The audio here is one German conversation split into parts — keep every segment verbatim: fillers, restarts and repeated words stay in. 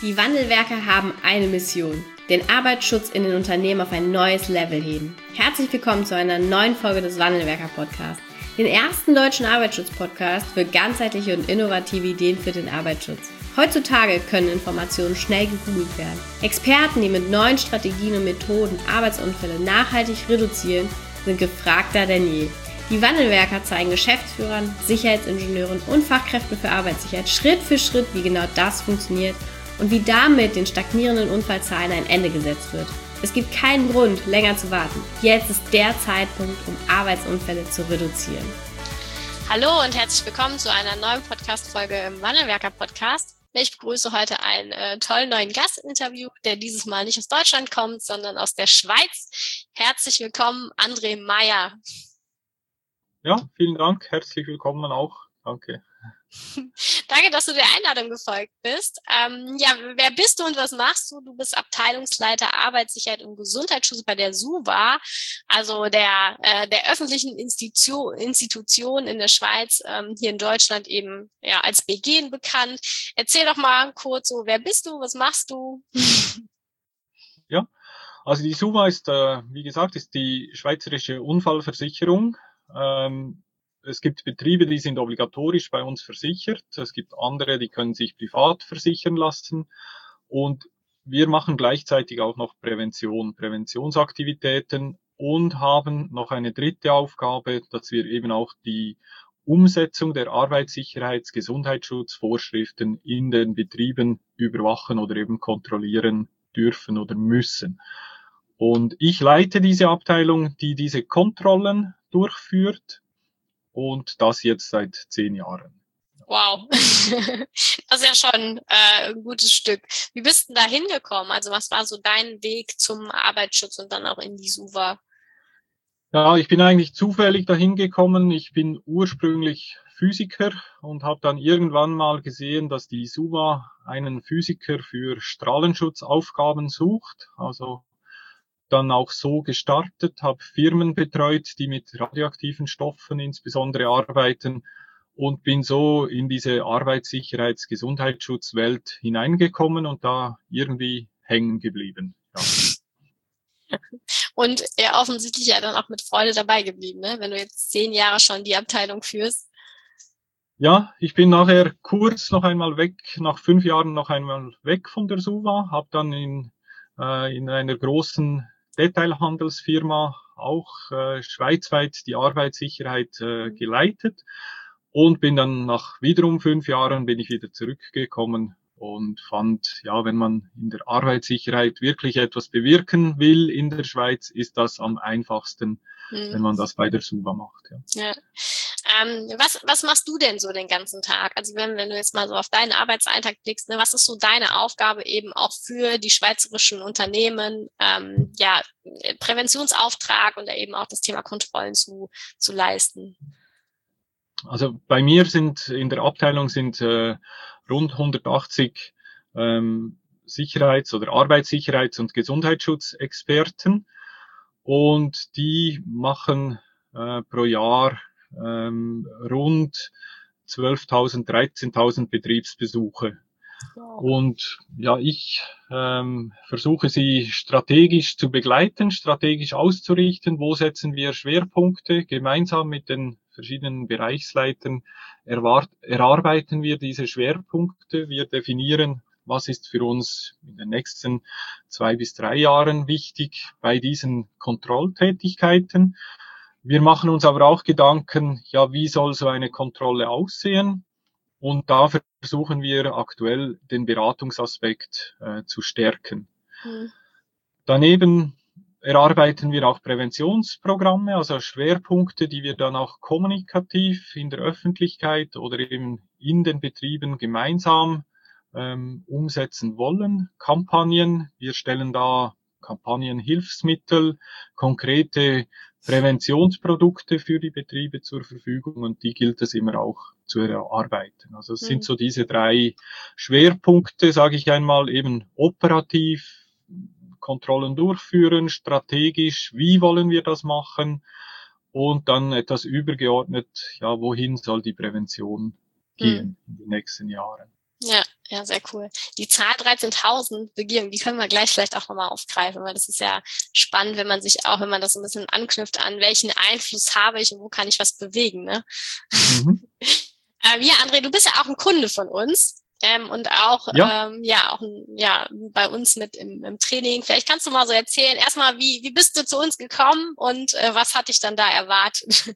Die Wandelwerker haben eine Mission: den Arbeitsschutz in den Unternehmen auf ein neues Level heben. Herzlich willkommen zu einer neuen Folge des Wandelwerker-Podcasts, den ersten deutschen Arbeitsschutz-Podcast für ganzheitliche und innovative Ideen für den Arbeitsschutz. Heutzutage können Informationen schnell gegoogelt werden. Experten, die mit neuen Strategien und Methoden Arbeitsunfälle nachhaltig reduzieren, sind gefragter denn je. Die Wandelwerker zeigen Geschäftsführern, Sicherheitsingenieuren und Fachkräften für Arbeitssicherheit Schritt für Schritt, wie genau das funktioniert und wie damit den stagnierenden Unfallzahlen ein Ende gesetzt wird. Es gibt keinen Grund, länger zu warten. Jetzt ist der Zeitpunkt, um Arbeitsunfälle zu reduzieren. Hallo und herzlich willkommen zu einer neuen Podcast-Folge im Wandelwerker-Podcast. Ich begrüße heute einen äh, tollen neuen Gastinterview, der dieses Mal nicht aus Deutschland kommt, sondern aus der Schweiz. Herzlich willkommen, André Meyer. Ja, vielen Dank. Herzlich willkommen auch. Danke. Danke, dass du der Einladung gefolgt bist. Ähm, ja, wer bist du und was machst du? Du bist Abteilungsleiter Arbeitssicherheit und Gesundheitsschutz bei der SUVA, also der äh, der öffentlichen Institution, Institution in der Schweiz, ähm, hier in Deutschland eben ja als B G bekannt. Erzähl doch mal kurz so, wer bist du, was machst du? Ja, also die SUVA ist, äh, wie gesagt, ist die Schweizerische Unfallversicherung. Ähm, Es gibt Betriebe, die sind obligatorisch bei uns versichert. Es gibt andere, die können sich privat versichern lassen. Und wir machen gleichzeitig auch noch Prävention, Präventionsaktivitäten und haben noch eine dritte Aufgabe, dass wir eben auch die Umsetzung der Arbeitssicherheits-, Gesundheitsschutzvorschriften in den Betrieben überwachen oder eben kontrollieren dürfen oder müssen. Und ich leite diese Abteilung, die diese Kontrollen durchführt. Und das jetzt seit zehn Jahren. Wow, das ist ja schon äh, ein gutes Stück. Wie bist du da hingekommen? Also was war so dein Weg zum Arbeitsschutz und dann auch in die SUVA? Ja, ich bin eigentlich zufällig dahin gekommen. Ich bin ursprünglich Physiker und habe dann irgendwann mal gesehen, dass die SUVA einen Physiker für Strahlenschutzaufgaben sucht. Also dann auch so gestartet, habe Firmen betreut, die mit radioaktiven Stoffen insbesondere arbeiten und bin so in diese Arbeitssicherheits-, Gesundheitsschutzwelt hineingekommen und da irgendwie hängen geblieben. Ja. Und ja, offensichtlich ja dann auch mit Freude dabei geblieben, ne? Wenn du jetzt zehn Jahre schon die Abteilung führst. Ja, ich bin nachher kurz noch einmal weg, nach fünf Jahren noch einmal weg von der SUVA, habe dann in, äh, in einer großen Detailhandelsfirma auch äh, schweizweit die Arbeitssicherheit äh, geleitet und bin dann nach wiederum fünf Jahren bin ich wieder zurückgekommen und fand, ja, wenn man in der Arbeitssicherheit wirklich etwas bewirken will in der Schweiz, ist das am einfachsten, mhm. wenn man das bei der SUVA macht. Ja. Ja. Ähm, was, was machst du denn so den ganzen Tag? Also wenn, wenn du jetzt mal so auf deinen Arbeitsalltag blickst, ne, was ist so deine Aufgabe eben auch für die schweizerischen Unternehmen, ähm, ja, Präventionsauftrag und eben auch das Thema Kontrollen zu, zu leisten? Also bei mir sind in der Abteilung sind äh, rund hundertachtzig ähm, Sicherheits- oder Arbeitssicherheits- und Gesundheitsschutzexperten und die machen äh, pro Jahr ähm, rund zwölftausend, dreizehntausend Betriebsbesuche. Und ja, ich ähm, versuche sie strategisch zu begleiten, strategisch auszurichten. Wo setzen wir Schwerpunkte? Gemeinsam mit den verschiedenen Bereichsleitern erwart- erarbeiten wir diese Schwerpunkte. Wir definieren, was ist für uns in den nächsten zwei bis drei Jahren wichtig bei diesen Kontrolltätigkeiten. Wir machen uns aber auch Gedanken, ja, wie soll so eine Kontrolle aussehen? Und da versuchen wir aktuell den Beratungsaspekt äh, zu stärken. Mhm. Daneben erarbeiten wir auch Präventionsprogramme, also Schwerpunkte, die wir dann auch kommunikativ in der Öffentlichkeit oder eben in den Betrieben gemeinsam ähm, umsetzen wollen. Kampagnen, wir stellen da Kampagnenhilfsmittel, konkrete Präventionsprodukte für die Betriebe zur Verfügung und die gilt es immer auch zu erarbeiten. Also es mhm. sind so diese drei Schwerpunkte, sage ich einmal, eben operativ, Kontrollen durchführen, strategisch, wie wollen wir das machen und dann etwas übergeordnet, ja, wohin soll die Prävention gehen mhm. in den nächsten Jahren. Ja, ja, sehr cool. Die Zahl dreizehntausend Begehungen, die können wir gleich vielleicht auch nochmal aufgreifen, weil das ist ja spannend, wenn man sich auch, wenn man das so ein bisschen anknüpft an, welchen Einfluss habe ich und wo kann ich was bewegen, ne? Mhm. ähm, ja, André, du bist ja auch ein Kunde von uns. Ähm, und auch Ja. ähm, ja auch ja bei uns mit im, im Training. Vielleicht kannst du mal so erzählen, erstmal, wie wie bist du zu uns gekommen und äh, was hat dich dann da erwartet?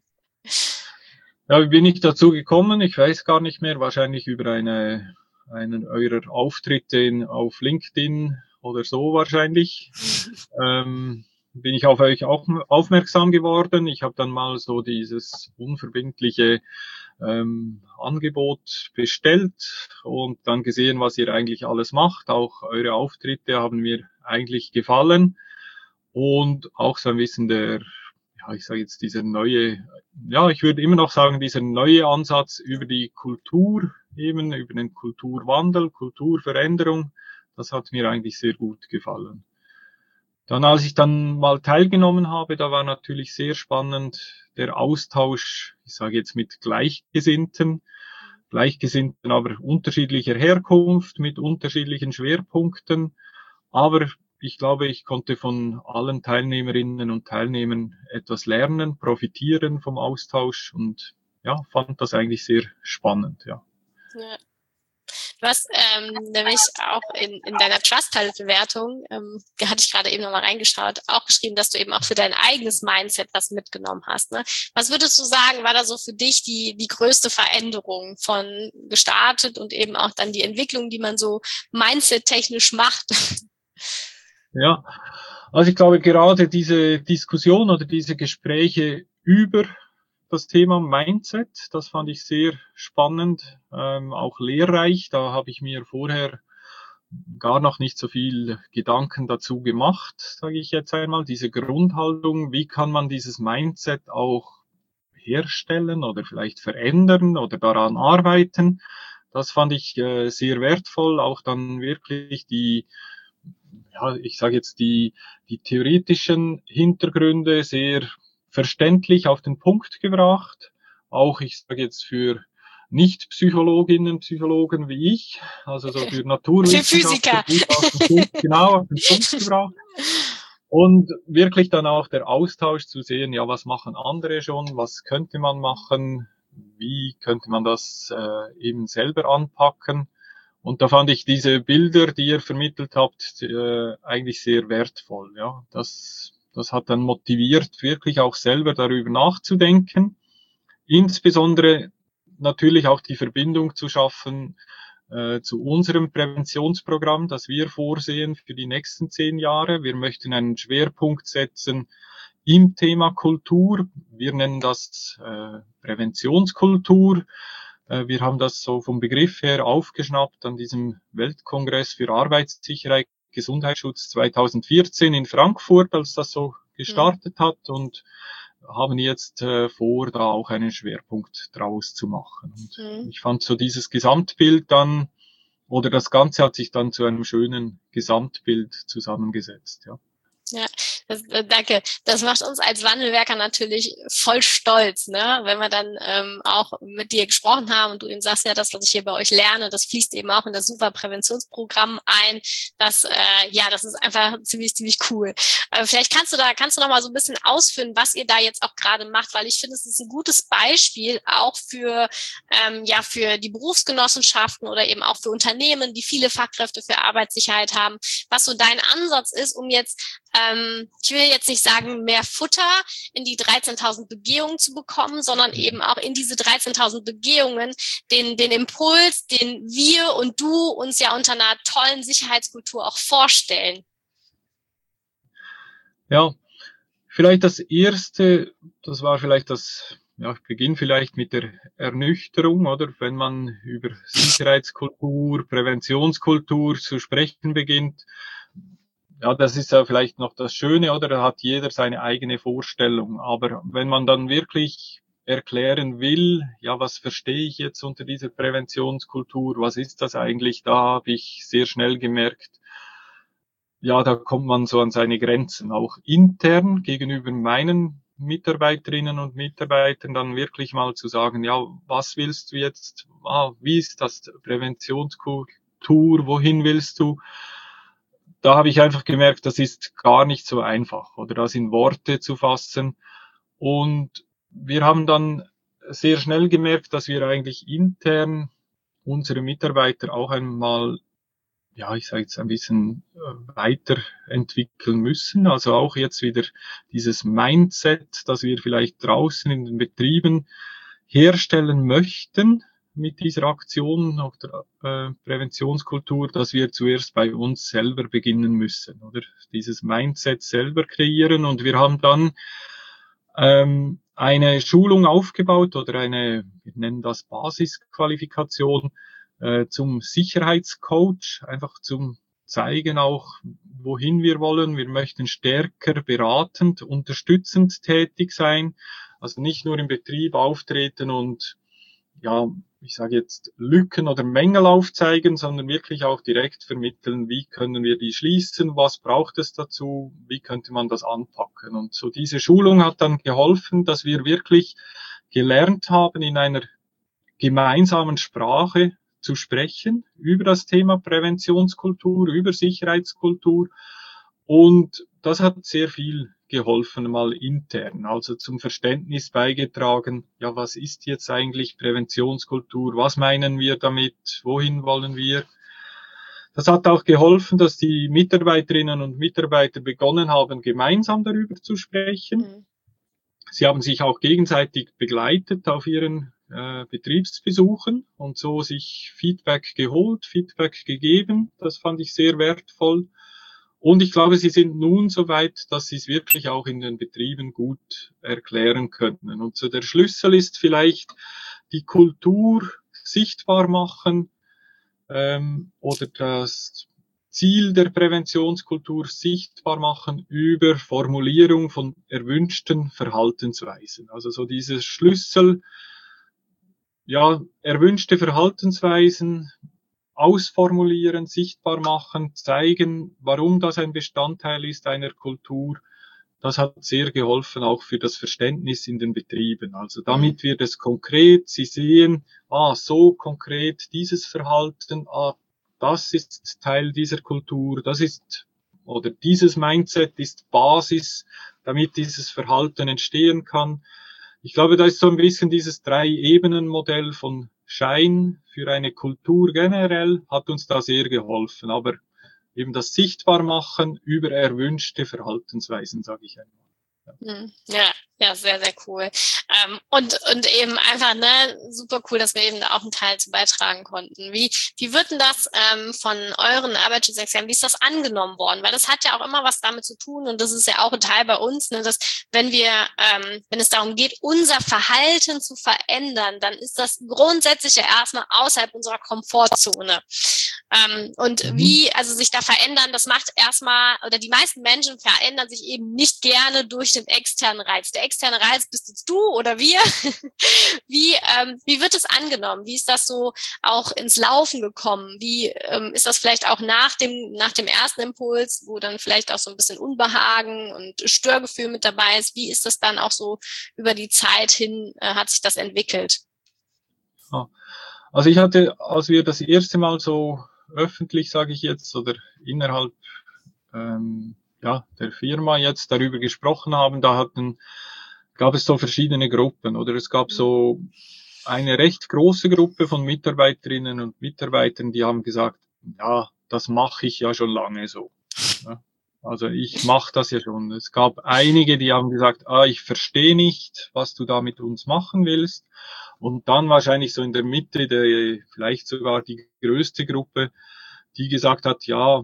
Ja, wie bin ich dazu gekommen? Ich weiß gar nicht mehr. Wahrscheinlich über eine, einen eurer Auftritte in, auf LinkedIn oder so wahrscheinlich. Ähm, bin ich auf euch auch aufmerksam geworden. Ich habe dann mal so dieses unverbindliche ähm, Angebot bestellt und dann gesehen, was ihr eigentlich alles macht. Auch eure Auftritte haben mir eigentlich gefallen und auch so ein bisschen der, ja, ich sage jetzt dieser neue, ja, ich würde immer noch sagen, dieser neue Ansatz über die Kultur, eben über den Kulturwandel, Kulturveränderung, das hat mir eigentlich sehr gut gefallen. Dann, als ich dann mal teilgenommen habe, da war natürlich sehr spannend der Austausch, ich sage jetzt mit Gleichgesinnten, Gleichgesinnten aber unterschiedlicher Herkunft, mit unterschiedlichen Schwerpunkten. Aber ich glaube, ich konnte von allen Teilnehmerinnen und Teilnehmern etwas lernen, profitieren vom Austausch und ja, fand das eigentlich sehr spannend, ja. Ja. Du hast ähm, nämlich auch in, in deiner Trustpilot-Bewertung, ähm, da hatte ich gerade eben nochmal reingeschaut, auch geschrieben, dass du eben auch für dein eigenes Mindset was mitgenommen hast. Ne? Was würdest du sagen, war da so für dich die, die größte Veränderung von gestartet und eben auch dann die Entwicklung, die man so mindset-technisch macht? Ja, also ich glaube, gerade diese Diskussion oder diese Gespräche über das Thema Mindset, das fand ich sehr spannend, ähm, auch lehrreich. Da habe ich mir vorher gar noch nicht so viel Gedanken dazu gemacht, sage ich jetzt einmal. Diese Grundhaltung, wie kann man dieses Mindset auch herstellen oder vielleicht verändern oder daran arbeiten. Das fand ich äh, sehr wertvoll, auch dann wirklich die, ja, ich sage jetzt die, die theoretischen Hintergründe sehr verständlich auf den Punkt gebracht. Auch, ich sage jetzt für Nicht-Psychologinnen, Psychologen wie ich, also so für Naturwissenschaftler, gut auf den Punkt, genau auf den Punkt gebracht. Und wirklich dann auch der Austausch zu sehen, ja, was machen andere schon, was könnte man machen, wie könnte man das äh, eben selber anpacken. Und da fand ich diese Bilder, die ihr vermittelt habt, äh, eigentlich sehr wertvoll. Ja, das, das hat dann motiviert, wirklich auch selber darüber nachzudenken. Insbesondere natürlich auch die Verbindung zu schaffen äh, zu unserem Präventionsprogramm, das wir vorsehen für die nächsten zehn Jahre. Wir möchten einen Schwerpunkt setzen im Thema Kultur. Wir nennen das äh, Präventionskultur. Äh, wir haben das so vom Begriff her aufgeschnappt an diesem Weltkongress für Arbeitssicherheit, Gesundheitsschutz zweitausendvierzehn in Frankfurt, als das so gestartet hat, und haben jetzt äh, vor, da auch einen Schwerpunkt draus zu machen. Und mhm. ich fand so dieses Gesamtbild dann, oder das Ganze hat sich dann zu einem schönen Gesamtbild zusammengesetzt, ja. Ja, das, äh, danke. Das macht uns als Wandelwerker natürlich voll stolz, ne? Wenn wir dann ähm, auch mit dir gesprochen haben und du eben sagst, ja, das, was ich hier bei euch lerne, das fließt eben auch in das Super-Präventionsprogramm ein. Das, äh, ja, das ist einfach ziemlich, ziemlich cool. Äh, vielleicht kannst du da, kannst du noch mal so ein bisschen ausführen, was ihr da jetzt auch gerade macht, weil ich finde, es ist ein gutes Beispiel auch für, ähm, ja, für die Berufsgenossenschaften oder eben auch für Unternehmen, die viele Fachkräfte für Arbeitssicherheit haben, was so dein Ansatz ist, um jetzt Ähm, ich will jetzt nicht sagen, mehr Futter in die dreizehntausend Begehungen zu bekommen, sondern eben auch in diese dreizehntausend Begehungen den, den Impuls, den wir und du uns ja unter einer tollen Sicherheitskultur auch vorstellen. Ja, vielleicht das Erste, das war vielleicht das, ja, ich beginne vielleicht mit der Ernüchterung, oder? Wenn man über Sicherheitskultur, Präventionskultur zu sprechen beginnt, ja, das ist ja vielleicht noch das Schöne, oder? Da hat jeder seine eigene Vorstellung. Aber wenn man dann wirklich erklären will, ja, was verstehe ich jetzt unter dieser Präventionskultur? Was ist das eigentlich? Da habe ich sehr schnell gemerkt, ja, da kommt man so an seine Grenzen. Auch intern gegenüber meinen Mitarbeiterinnen und Mitarbeitern dann wirklich mal zu sagen, ja, was willst du jetzt, ah, wie ist das Präventionskultur, wohin willst du? Da habe ich einfach gemerkt, das ist gar nicht so einfach, oder das in Worte zu fassen. Und wir haben dann sehr schnell gemerkt, dass wir eigentlich intern unsere Mitarbeiter auch einmal, ja, ich sage jetzt ein bisschen weiterentwickeln müssen. Also auch jetzt wieder dieses Mindset, das wir vielleicht draußen in den Betrieben herstellen möchten mit dieser Aktion auf der äh, Präventionskultur, dass wir zuerst bei uns selber beginnen müssen, oder dieses Mindset selber kreieren. Und wir haben dann ähm, eine Schulung aufgebaut oder eine, wir nennen das Basisqualifikation, äh, zum Sicherheitscoach, einfach zum zeigen auch, wohin wir wollen. Wir möchten stärker beratend, unterstützend tätig sein, also nicht nur im Betrieb auftreten und, ja, ich sage jetzt Lücken oder Mängel aufzeigen, sondern wirklich auch direkt vermitteln, wie können wir die schließen, was braucht es dazu, wie könnte man das anpacken. Und so diese Schulung hat dann geholfen, dass wir wirklich gelernt haben, in einer gemeinsamen Sprache zu sprechen über das Thema Präventionskultur, über Sicherheitskultur. Und das hat sehr viel geholfen, mal intern, also zum Verständnis beigetragen, ja, was ist jetzt eigentlich Präventionskultur, was meinen wir damit, wohin wollen wir. Das hat auch geholfen, dass die Mitarbeiterinnen und Mitarbeiter begonnen haben, gemeinsam darüber zu sprechen. Mhm. Sie haben sich auch gegenseitig begleitet auf ihren äh, Betriebsbesuchen und so sich Feedback geholt, Feedback gegeben. Das fand ich sehr wertvoll. Und ich glaube, sie sind nun so weit, dass sie es wirklich auch in den Betrieben gut erklären können. Und so der Schlüssel ist vielleicht die Kultur sichtbar machen ähm, oder das Ziel der Präventionskultur sichtbar machen über Formulierung von erwünschten Verhaltensweisen. Also so dieses Schlüssel, ja, erwünschte Verhaltensweisen ausformulieren, sichtbar machen, zeigen, warum das ein Bestandteil ist einer Kultur. Das hat sehr geholfen, auch für das Verständnis in den Betrieben. Also damit wird es konkret, Sie sehen, ah, so konkret dieses Verhalten, ah, das ist Teil dieser Kultur, das ist, oder dieses Mindset ist Basis, damit dieses Verhalten entstehen kann. Ich glaube, da ist so ein bisschen dieses Drei-Ebenen-Modell von Schein für eine Kultur generell, hat uns da sehr geholfen. Aber eben das Sichtbarmachen über erwünschte Verhaltensweisen, sage ich einmal. Ja. Ja, ja, sehr, sehr cool. Ähm, und und eben einfach, ne, super cool, dass wir eben da auch einen Teil zu beitragen konnten. Wie wie wird denn das ähm, von euren Arbeitsschutzexperten, wie ist das angenommen worden? Weil das hat ja auch immer was damit zu tun und das ist ja auch ein Teil bei uns, ne, dass wenn wir, ähm, wenn es darum geht, unser Verhalten zu verändern, dann ist das grundsätzlich ja erstmal außerhalb unserer Komfortzone. Ähm, und mhm. wie, also sich da verändern, das macht erstmal, oder die meisten Menschen verändern sich eben nicht gerne durch den externen Reiz. Der externe Reiz bist jetzt du oder wir. Wie, ähm, wie wird es angenommen? Wie ist das so auch ins Laufen gekommen? Wie ähm, ist das vielleicht auch nach dem, nach dem ersten Impuls, wo dann vielleicht auch so ein bisschen Unbehagen und Störgefühl mit dabei ist? Wie ist das dann auch so über die Zeit hin, äh, hat sich das entwickelt? Also ich hatte, als wir das erste Mal so öffentlich, sage ich jetzt, oder innerhalb ähm, ja, der Firma jetzt darüber gesprochen haben, da hatten, gab es so verschiedene Gruppen, oder es gab so eine recht große Gruppe von Mitarbeiterinnen und Mitarbeitern, die haben gesagt, ja, das mache ich ja schon lange so. Ja, also ich mache das ja schon. Es gab einige, die haben gesagt, ah, ich verstehe nicht, was du da mit uns machen willst. Und dann wahrscheinlich so in der Mitte, der vielleicht sogar die größte Gruppe, die gesagt hat, ja,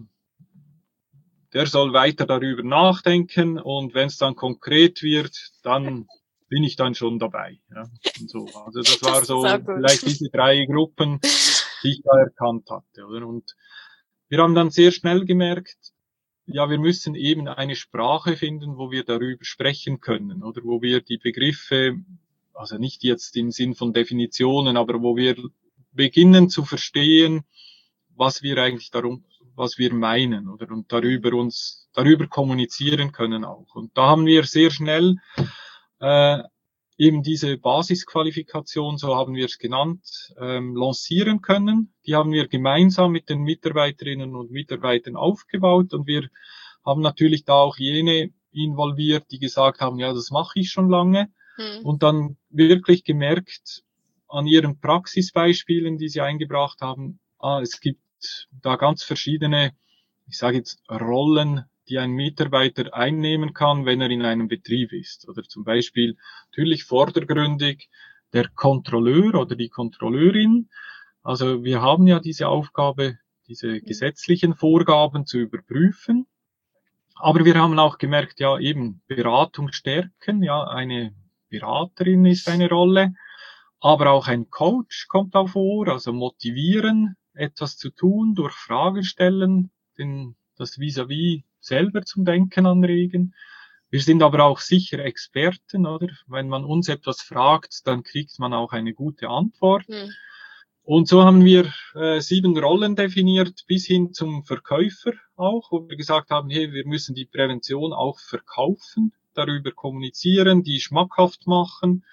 der soll weiter darüber nachdenken und wenn es dann konkret wird, dann bin ich dann schon dabei. Ja, und so. Also das, das war so vielleicht diese drei Gruppen, die ich da erkannt hatte. Oder? Und wir haben dann sehr schnell gemerkt, ja, wir müssen eben eine Sprache finden, wo wir darüber sprechen können oder wo wir die Begriffe, also nicht jetzt im Sinn von Definitionen, aber wo wir beginnen zu verstehen, was wir eigentlich darum, was wir meinen, oder, und darüber uns, darüber kommunizieren können auch. Und da haben wir sehr schnell äh, eben diese Basisqualifikation, so haben wir es genannt, ähm, lancieren können. Die haben wir gemeinsam mit den Mitarbeiterinnen und Mitarbeitern aufgebaut und wir haben natürlich da auch jene involviert, die gesagt haben, ja, das mache ich schon lange. Mhm. Und dann wirklich gemerkt an ihren Praxisbeispielen, die sie eingebracht haben, ah, es gibt da ganz verschiedene, ich sage jetzt, Rollen, die ein Mitarbeiter einnehmen kann, wenn er in einem Betrieb ist. Oder zum Beispiel natürlich vordergründig der Kontrolleur oder die Kontrolleurin. Also wir haben ja diese Aufgabe, diese gesetzlichen Vorgaben zu überprüfen. Aber wir haben auch gemerkt, ja eben Beratung stärken, ja eine Beraterin ist eine Rolle, aber auch ein Coach kommt auch vor, also motivieren, etwas zu tun, durch Fragen stellen, den, das Vis-à-vis selber zum Denken anregen. Wir sind aber auch sicher Experten, oder? Wenn man uns etwas fragt, dann kriegt man auch eine gute Antwort. Mhm. Und so haben wir äh, sieben Rollen definiert, bis hin zum Verkäufer auch, wo wir gesagt haben, hey, wir müssen die Prävention auch verkaufen, darüber kommunizieren, die schmackhaft machen.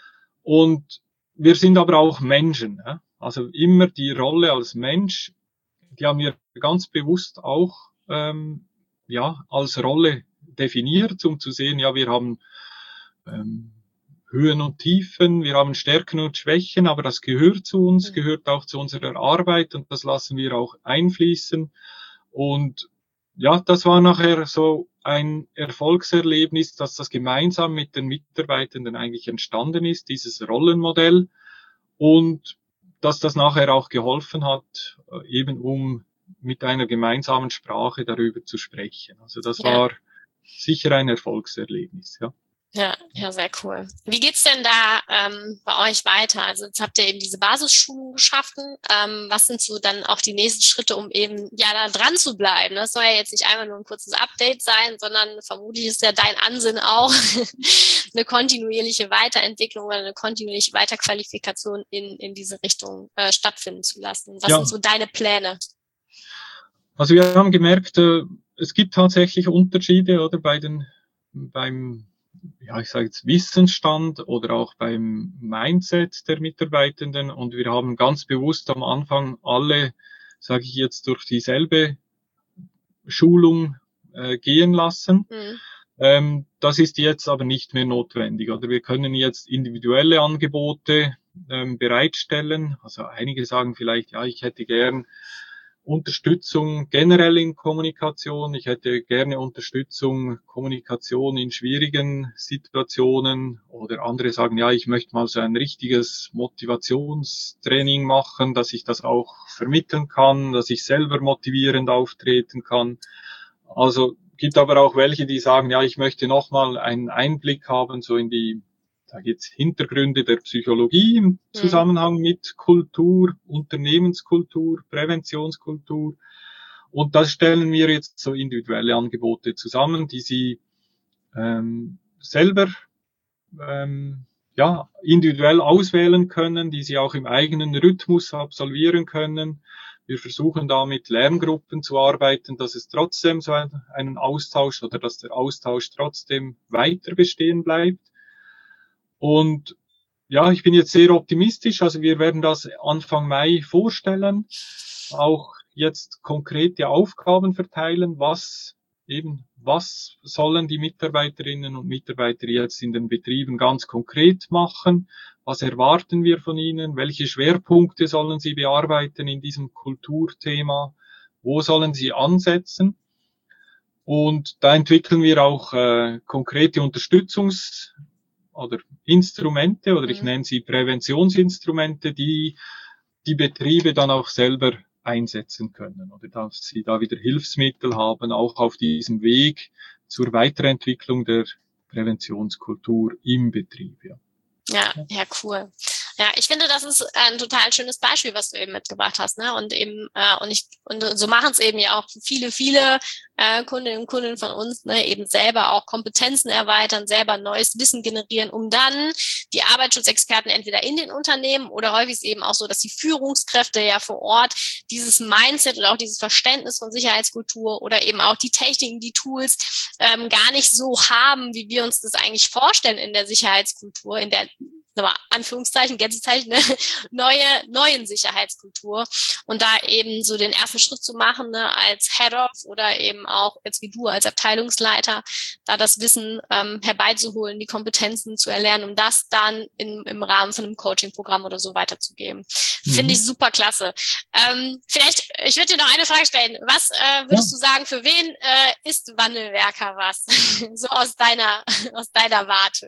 Und wir sind aber auch Menschen. Ja? Also immer die Rolle als Mensch, die haben wir ganz bewusst auch ähm, ja als Rolle definiert, um zu sehen, ja, wir haben ähm, Höhen und Tiefen, wir haben Stärken und Schwächen, aber das gehört zu uns, gehört auch zu unserer Arbeit und das lassen wir auch einfließen. Und ja, das war nachher so ein Erfolgserlebnis, dass das gemeinsam mit den Mitarbeitenden eigentlich entstanden ist, dieses Rollenmodell, und dass das nachher auch geholfen hat, eben um mit einer gemeinsamen Sprache darüber zu sprechen. Also das ja. war sicher ein Erfolgserlebnis, ja. Ja, ja, sehr cool. Wie geht's denn da ähm, bei euch weiter? Also jetzt habt ihr eben diese Basisschulung geschaffen. Ähm, was sind so dann auch die nächsten Schritte, um eben ja da dran zu bleiben? Das soll ja jetzt nicht einmal nur ein kurzes Update sein, sondern vermutlich ist ja dein Ansinn auch, eine kontinuierliche Weiterentwicklung oder eine kontinuierliche Weiterqualifikation in in diese Richtung äh, stattfinden zu lassen. Was ja. sind so deine Pläne? Also wir haben gemerkt, äh, es gibt tatsächlich Unterschiede, oder bei den beim ja, ich sage jetzt Wissensstand oder auch beim Mindset der Mitarbeitenden, und wir haben ganz bewusst am Anfang alle, sage ich jetzt, durch dieselbe Schulung äh, gehen lassen. Mhm. Ähm, das ist jetzt aber nicht mehr notwendig, oder wir können jetzt individuelle Angebote ähm, bereitstellen. Also einige sagen vielleicht, ja, ich hätte gern Unterstützung generell in Kommunikation. Ich hätte gerne Unterstützung, Kommunikation in schwierigen Situationen, oder andere sagen, ja, ich möchte mal so ein richtiges Motivationstraining machen, dass ich das auch vermitteln kann, dass ich selber motivierend auftreten kann. Also gibt aber auch welche, die sagen, ja, ich möchte nochmal einen Einblick haben, so in die Da geht's Hintergründe der Psychologie im Zusammenhang mit Kultur, Unternehmenskultur, Präventionskultur. Und das stellen wir jetzt so individuelle Angebote zusammen, die Sie ähm, selber ähm, ja individuell auswählen können, die Sie auch im eigenen Rhythmus absolvieren können. Wir versuchen da mit Lerngruppen zu arbeiten, dass es trotzdem so einen Austausch oder dass der Austausch trotzdem weiter bestehen bleibt. Und ja, ich bin jetzt sehr optimistisch. Also wir werden das Anfang Mai vorstellen, auch jetzt konkrete Aufgaben verteilen, was eben, was sollen die Mitarbeiterinnen und Mitarbeiter jetzt in den Betrieben ganz konkret machen, was erwarten wir von ihnen, welche Schwerpunkte sollen sie bearbeiten in diesem Kulturthema, wo sollen sie ansetzen. Und da entwickeln wir auch äh, konkrete Unterstützungs- oder Instrumente, oder ich nenne sie Präventionsinstrumente, die die Betriebe dann auch selber einsetzen können, oder dass sie da wieder Hilfsmittel haben, auch auf diesem Weg zur Weiterentwicklung der Präventionskultur im Betrieb. Ja, ja, ja, cool. Ja, ich finde, das ist ein total schönes Beispiel, was du eben mitgebracht hast, ne? Und eben äh, und ich und so machen es eben ja auch viele, viele äh, Kundinnen und Kunden von uns, ne? Eben selber auch Kompetenzen erweitern, selber neues Wissen generieren, um dann die Arbeitsschutzexperten entweder in den Unternehmen oder häufig ist eben auch so, dass die Führungskräfte ja vor Ort dieses Mindset oder auch dieses Verständnis von Sicherheitskultur oder eben auch die Techniken, die Tools ähm, gar nicht so haben, wie wir uns das eigentlich vorstellen in der Sicherheitskultur, in der Anführungszeichen, Gänzezeichen, ne, neue, neuen Sicherheitskultur und da eben so den ersten Schritt zu machen, ne, als Head-Off oder eben auch jetzt wie du als Abteilungsleiter, da das Wissen ähm, herbeizuholen, die Kompetenzen zu erlernen, um das dann in, im Rahmen von einem Coaching-Programm oder so weiterzugeben. Mhm. Finde ich super klasse. Ähm, vielleicht, ich würde dir noch eine Frage stellen. Was äh, würdest ja. du sagen, für wen äh, ist Wandelwerker was? So aus deiner, aus deiner Warte.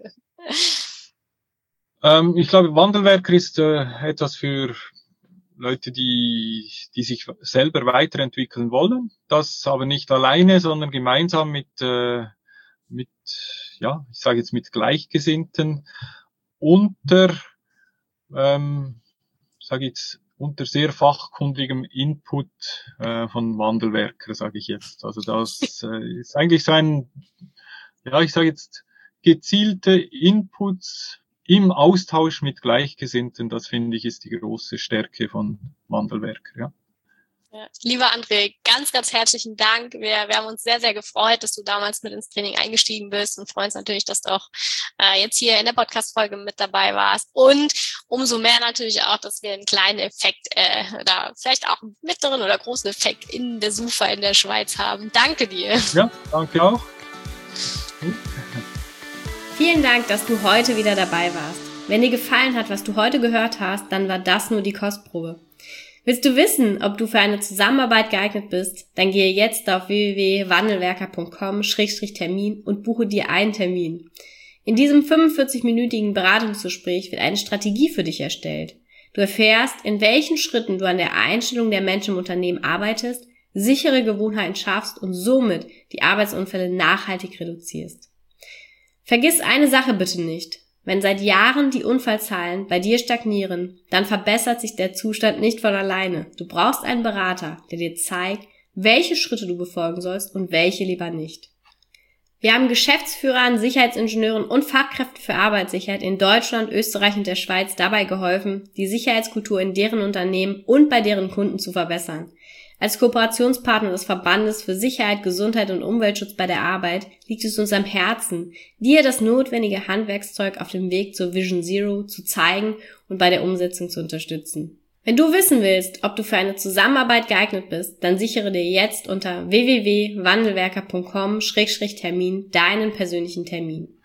Ähm, ich glaube, Wandelwerker ist äh, etwas für Leute, die, die sich selber weiterentwickeln wollen. Das aber nicht alleine, sondern gemeinsam mit, äh, mit, ja, ich sage jetzt mit Gleichgesinnten unter, ähm, sage jetzt unter sehr fachkundigem Input äh, von Wandelwerker, sage ich jetzt. Also das äh, ist eigentlich so ein, ja, ich sage jetzt gezielte Inputs im Austausch mit Gleichgesinnten, das finde ich, ist die große Stärke von Wandelwerker, ja. Ja, lieber André, ganz, ganz herzlichen Dank. Wir, wir haben uns sehr, sehr gefreut, dass du damals mit ins Training eingestiegen bist und freuen uns natürlich, dass du auch äh, jetzt hier in der Podcast-Folge mit dabei warst. Und umso mehr natürlich auch, dass wir einen kleinen Effekt äh, oder vielleicht auch einen mittleren oder großen Effekt in der SUFA in der Schweiz haben. Danke dir. Ja, danke auch. Vielen Dank, dass du heute wieder dabei warst. Wenn dir gefallen hat, was du heute gehört hast, dann war das nur die Kostprobe. Willst du wissen, ob du für eine Zusammenarbeit geeignet bist? Dann gehe jetzt auf w w w punkt wandelwerker punkt com Schrägstrich Termin und buche dir einen Termin. In diesem fünfundvierzig-minütigen Beratungsgespräch wird eine Strategie für dich erstellt. Du erfährst, in welchen Schritten du an der Einstellung der Menschen im Unternehmen arbeitest, sichere Gewohnheiten schaffst und somit die Arbeitsunfälle nachhaltig reduzierst. Vergiss eine Sache bitte nicht. Wenn seit Jahren die Unfallzahlen bei dir stagnieren, dann verbessert sich der Zustand nicht von alleine. Du brauchst einen Berater, der dir zeigt, welche Schritte du befolgen sollst und welche lieber nicht. Wir haben Geschäftsführern, Sicherheitsingenieuren und Fachkräften für Arbeitssicherheit in Deutschland, Österreich und der Schweiz dabei geholfen, die Sicherheitskultur in deren Unternehmen und bei deren Kunden zu verbessern. Als Kooperationspartner des Verbandes für Sicherheit, Gesundheit und Umweltschutz bei der Arbeit liegt es uns am Herzen, dir das notwendige Handwerkszeug auf dem Weg zur Vision Zero zu zeigen und bei der Umsetzung zu unterstützen. Wenn du wissen willst, ob du für eine Zusammenarbeit geeignet bist, dann sichere dir jetzt unter w w w punkt wandelwerker punkt com Schrägstrich Termin deinen persönlichen Termin.